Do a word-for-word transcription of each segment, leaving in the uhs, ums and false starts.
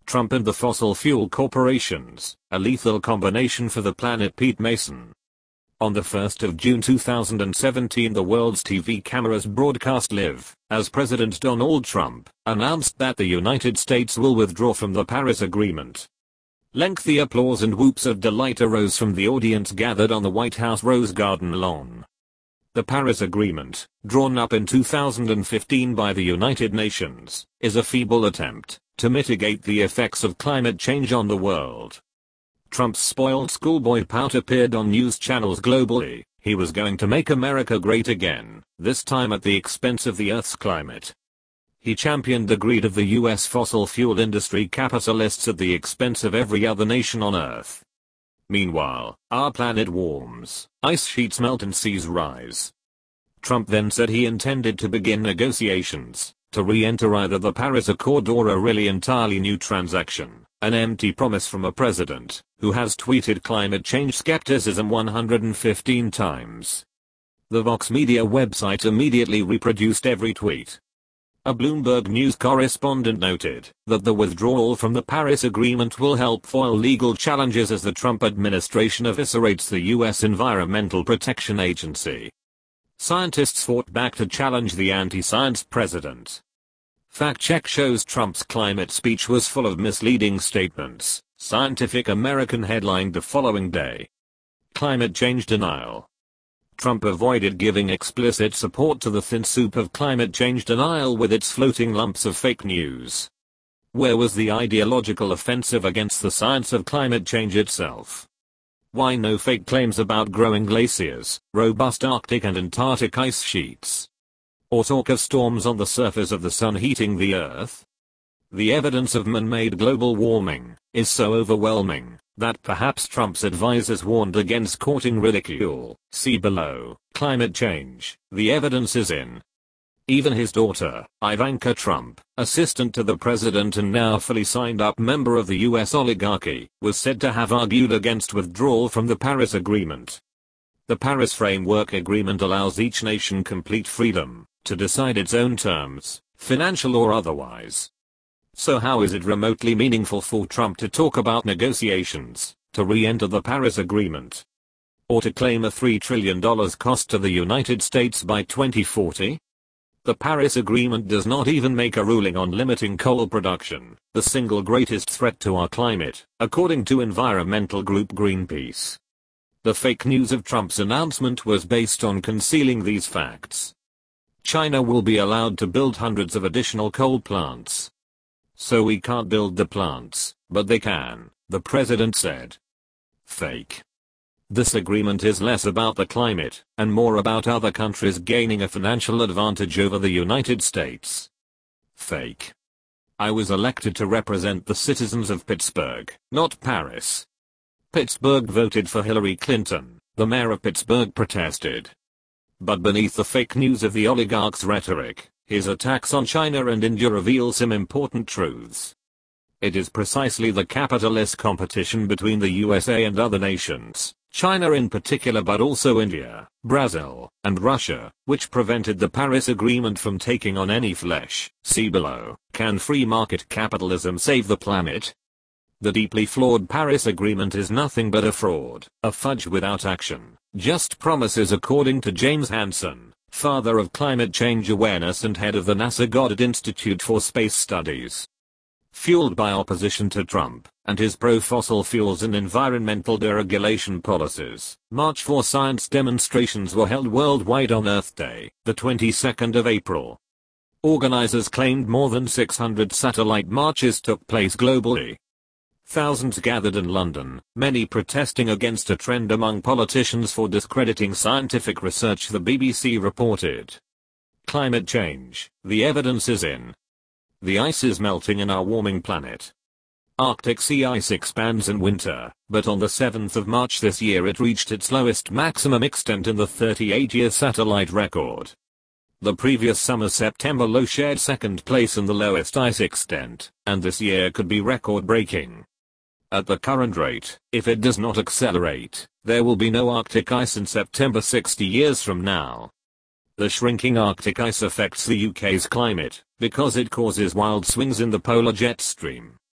Trump and the fossil fuel corporations, a lethal combination for the planet. Pete Mason. On the first of June two thousand seventeen, the world's T V cameras broadcast live as President Donald Trump announced that the United States will withdraw from the Paris Agreement. Lengthy applause and whoops of delight arose from the audience gathered on the White House Rose Garden lawn. The Paris Agreement, drawn up in two thousand fifteen by the United Nations, is a feeble attempt to mitigate the effects of climate change on the world. Trump's spoiled schoolboy pout appeared on news channels globally. He was going to make America great again, this time at the expense of the Earth's climate. He championed the greed of the U S fossil fuel industry capitalists at the expense of every other nation on Earth. Meanwhile, our planet warms, ice sheets melt and seas rise. Trump then said he intended to begin negotiations to re-enter either the Paris Accord or a really entirely new transaction. An empty promise from a president who has tweeted climate change skepticism one hundred fifteen times. The Vox Media website immediately reproduced every tweet. A Bloomberg News correspondent noted that the withdrawal from the Paris Agreement will help foil legal challenges as the Trump administration eviscerates the U S Environmental Protection Agency. Scientists fought back to challenge the anti-science president. Fact check shows Trump's climate speech was full of misleading statements, Scientific American headlined the following day. Climate change denial. Trump avoided giving explicit support to the thin soup of climate change denial with its floating lumps of fake news. Where was the ideological offensive against the science of climate change itself? Why no fake claims about growing glaciers, robust Arctic and Antarctic ice sheets? Or talk of storms on the surface of the sun heating the earth? The evidence of man-made global warming is so overwhelming that perhaps Trump's advisors warned against courting ridicule. See below. Climate change. The evidence is in. Even his daughter, Ivanka Trump, assistant to the president and now fully signed up member of the U S oligarchy, was said to have argued against withdrawal from the Paris Agreement. The Paris Framework Agreement allows each nation complete freedom to decide its own terms, financial or otherwise. So how is it remotely meaningful for Trump to talk about negotiations to re-enter the Paris Agreement? Or to claim a three trillion dollars cost to the United States by twenty forty? The Paris Agreement does not even make a ruling on limiting coal production, the single greatest threat to our climate, according to environmental group Greenpeace. The fake news of Trump's announcement was based on concealing these facts. China will be allowed to build hundreds of additional coal plants. So we can't build the plants, but they can, the president said. Fake. This agreement is less about the climate, and more about other countries gaining a financial advantage over the United States. Fake. I was elected to represent the citizens of Pittsburgh, not Paris. Pittsburgh voted for Hillary Clinton, the mayor of Pittsburgh protested. But beneath the fake news of the oligarch's rhetoric, his attacks on China and India reveal some important truths. It is precisely the capitalist competition between the U S A and other nations, China in particular but also India, Brazil, and Russia, which prevented the Paris Agreement from taking on any flesh. See below. Can free market capitalism save the planet? The deeply flawed Paris Agreement is nothing but a fraud, a fudge without action, just promises, according to James Hansen, father of climate change awareness and head of the NASA Goddard Institute for Space Studies. Fueled by opposition to Trump and his pro-fossil fuels and environmental deregulation policies, March for Science demonstrations were held worldwide on Earth Day, the twenty-second of April. Organizers claimed more than six hundred satellite marches took place globally. Thousands gathered in London, many protesting against a trend among politicians for discrediting scientific research, the B B C reported. Climate change. The evidence is in. The ice is melting in our warming planet. Arctic sea ice expands in winter, but on the seventh of March this year it reached its lowest maximum extent in the thirty-eight year satellite record. The previous summer's September low shared second place in the lowest ice extent, and this year could be record-breaking. At the current rate, if it does not accelerate, there will be no Arctic ice in September sixty years from now. The shrinking Arctic ice affects the U K's climate, because it causes wild swings in the polar jet stream.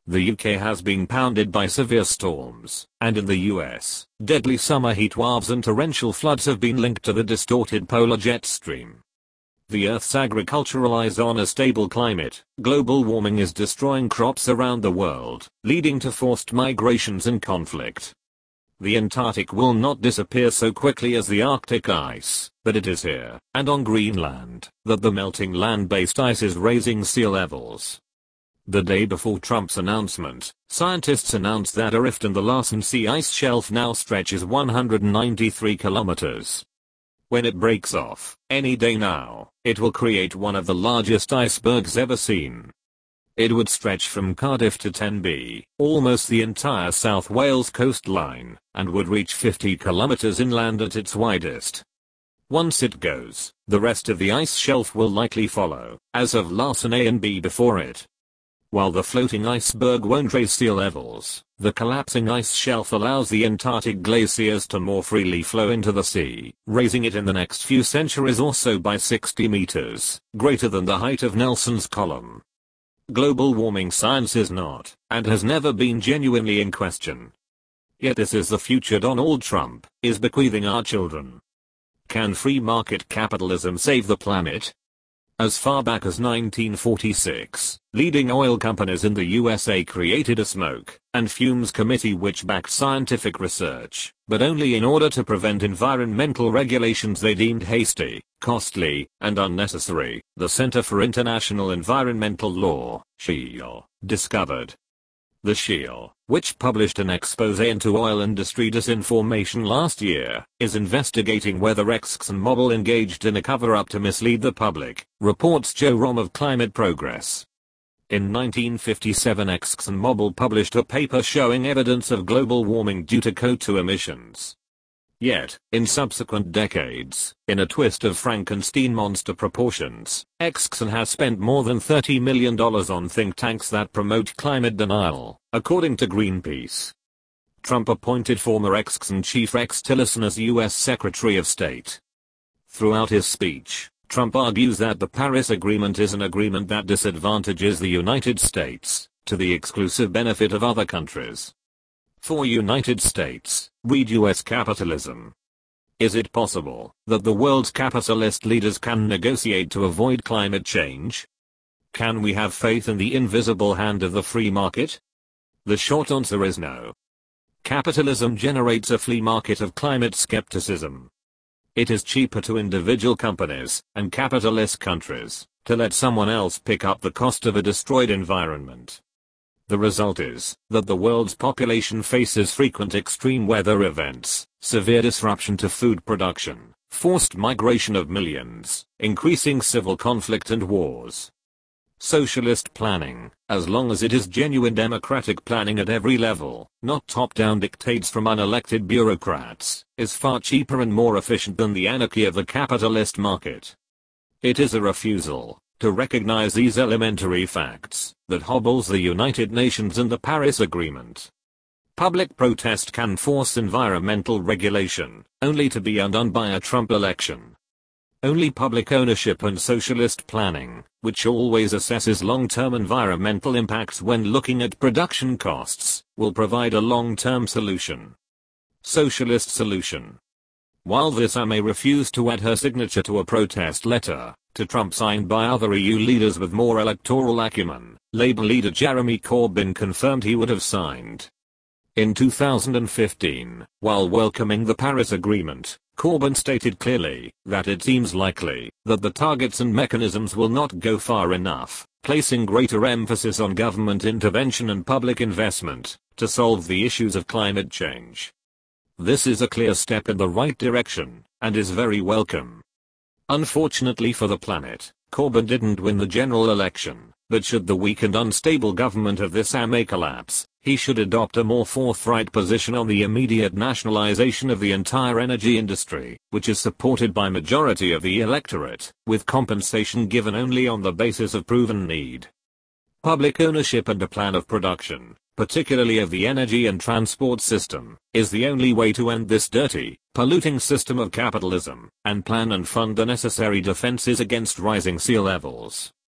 The U K has been pounded by severe storms, and in the U S, deadly summer heat waves and torrential floods have been linked to the distorted polar jet stream. The Earth's agriculture relies on a stable climate. Global warming is destroying crops around the world, leading to forced migrations and conflict. The Antarctic will not disappear so quickly as the Arctic ice, but it is here, and on Greenland, that the melting land-based ice is raising sea levels. The day before Trump's announcement, scientists announced that a rift in the Larsen Sea ice shelf now stretches one hundred ninety-three kilometers. When it breaks off, any day now, it will create one of the largest icebergs ever seen. It would stretch from Cardiff to Tenby, almost the entire South Wales coastline, and would reach fifty kilometers inland at its widest. Once it goes, the rest of the ice shelf will likely follow, as have Larsen A and B before it. While the floating iceberg won't raise sea levels, the collapsing ice shelf allows the Antarctic glaciers to more freely flow into the sea, raising it in the next few centuries or so by sixty meters, greater than the height of Nelson's Column. Global warming science is not, and has never been genuinely in question. Yet this is the future Donald Trump is bequeathing our children. Can free market capitalism save the planet? As far back as nineteen forty-six, leading oil companies in the U S A created a smoke and fumes committee which backed scientific research, but only in order to prevent environmental regulations they deemed hasty, costly, and unnecessary. The Center for International Environmental Law, S E I L, discovered. The S E I L, which published an expose into oil industry disinformation last year, is investigating whether ExxonMobil engaged in a cover-up to mislead the public, reports Joe Romm of Climate Progress. In nineteen fifty-seven, ExxonMobil published a paper showing evidence of global warming due to C O two emissions. Yet, in subsequent decades, in a twist of Frankenstein monster proportions, Exxon has spent more than thirty million dollars on think tanks that promote climate denial, according to Greenpeace. Trump appointed former Exxon chief Rex Tillerson as U S Secretary of State. Throughout his speech, Trump argues that the Paris Agreement is an agreement that disadvantages the United States, to the exclusive benefit of other countries. For United States, read U S capitalism. Is it possible that the world's capitalist leaders can negotiate to avoid climate change? Can we have faith in the invisible hand of the free market? The short answer is no. Capitalism generates a flea market of climate skepticism. It is cheaper to individual companies and capitalist countries to let someone else pick up the cost of a destroyed environment. The result is that the world's population faces frequent extreme weather events, severe disruption to food production, forced migration of millions, increasing civil conflict and wars. Socialist planning, as long as it is genuine democratic planning at every level, not top-down dictates from unelected bureaucrats, is far cheaper and more efficient than the anarchy of the capitalist market. It is a refusal to recognize these elementary facts that hobbles the United Nations and the Paris Agreement. Public protest can force environmental regulation, only to be undone by a Trump election. Only public ownership and socialist planning, which always assesses long-term environmental impacts when looking at production costs, will provide a long-term solution. Socialist solution. While Theresa May refused to add her signature to a protest letter to Trump signed by other E U leaders with more electoral acumen, Labour leader Jeremy Corbyn confirmed he would have signed. In two thousand fifteen, while welcoming the Paris Agreement, Corbyn stated clearly that it seems likely that the targets and mechanisms will not go far enough, placing greater emphasis on government intervention and public investment to solve the issues of climate change. This is a clear step in the right direction, and is very welcome. Unfortunately for the planet, Corbyn didn't win the general election, but should the weak and unstable government of this May collapse, he should adopt a more forthright position on the immediate nationalization of the entire energy industry, which is supported by majority of the electorate, with compensation given only on the basis of proven need. Public ownership and a plan of production, particularly of the energy and transport system, is the only way to end this dirty, polluting system of capitalism, and plan and fund the necessary defenses against rising sea levels.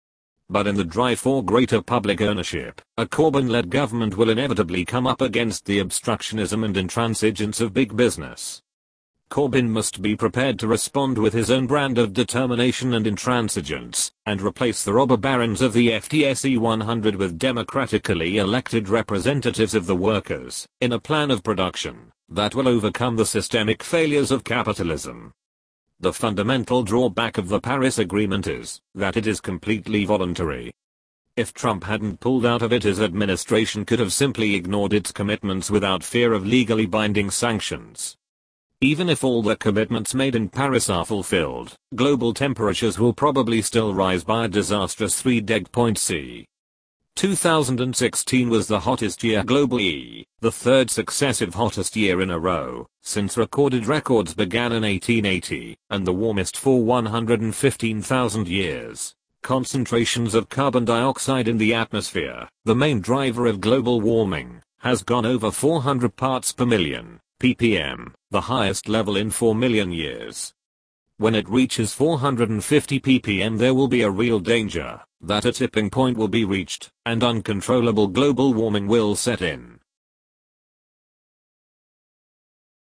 But in the drive for greater public ownership, a Corbyn-led government will inevitably come up against the obstructionism and intransigence of big business. Corbyn must be prepared to respond with his own brand of determination and intransigence, and replace the robber barons of the F T S E one hundred with democratically elected representatives of the workers, in a plan of production that will overcome the systemic failures of capitalism. The fundamental drawback of the Paris Agreement is that it is completely voluntary. If Trump hadn't pulled out of it, his administration could have simply ignored its commitments without fear of legally binding sanctions. Even if all the commitments made in Paris are fulfilled, global temperatures will probably still rise by a disastrous three degrees C. two thousand sixteen was the hottest year globally, the third successive hottest year in a row, since recorded records began in eighteen eighty, and the warmest for one hundred fifteen thousand years. Concentrations of carbon dioxide in the atmosphere, the main driver of global warming, has gone over four hundred parts per million, ppm, the highest level in four million years. When it reaches four hundred fifty ppm, there will be a real danger that a tipping point will be reached, and uncontrollable global warming will set in.